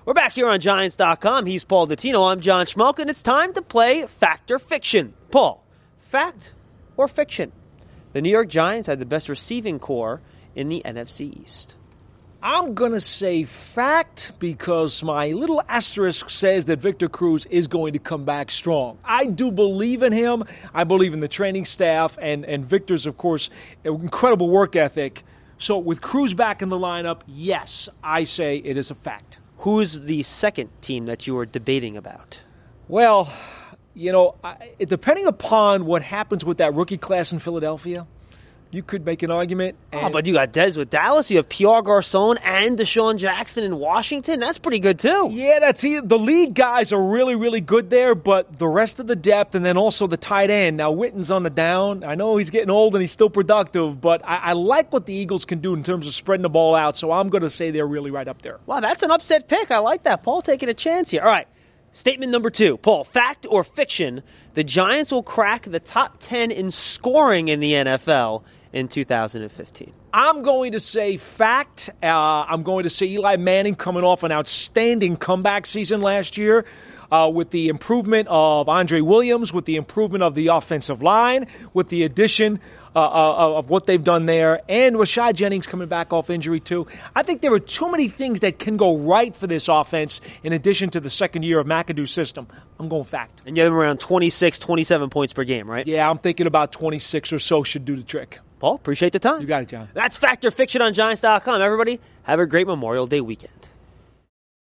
We're back here on Giants.com. He's Paul Dottino. I'm John Schmuck, and it's time to play Fact or Fiction. Paul, fact or fiction? The New York Giants had the best receiving core in the NFC East. I'm going to say fact because my little asterisk says that Victor Cruz is going to come back strong. I do believe in him. I believe in the training staff and Victor's, of course, incredible work ethic. So with Cruz back in the lineup, yes, I say it is a fact. Who's the second team that you were debating about? Well, depending upon what happens with that rookie class in Philadelphia, you could make an argument. But you got Dez with Dallas. You have Pierre Garçon and Deshaun Jackson in Washington. That's pretty good, too. Yeah, the lead guys are really, really good there, but the rest of the depth and then also the tight end. Now, Witten's on the down. I know he's getting old and he's still productive, but I like what the Eagles can do in terms of spreading the ball out, so I'm going to say they're really right up there. Wow, that's an upset pick. I like that. Paul taking a chance here. All right, statement number 2. Paul, fact or fiction, the Giants will crack the top 10 in scoring in the NFL in 2015. I'm going to say fact. I'm going to say Eli Manning coming off an outstanding comeback season last year with the improvement of Andre Williams, with the improvement of the offensive line, with the addition of what they've done there, and Rashad Jennings coming back off injury too. I think there are too many things that can go right for this offense in addition to the second year of McAdoo's system. I'm going fact. And you have around 26, 27 points per game, right? Yeah, I'm thinking about 26 or so should do the trick. Paul, appreciate the time. You got it, John. That's Fact or Fiction on Giants.com. Everybody, have a great Memorial Day weekend.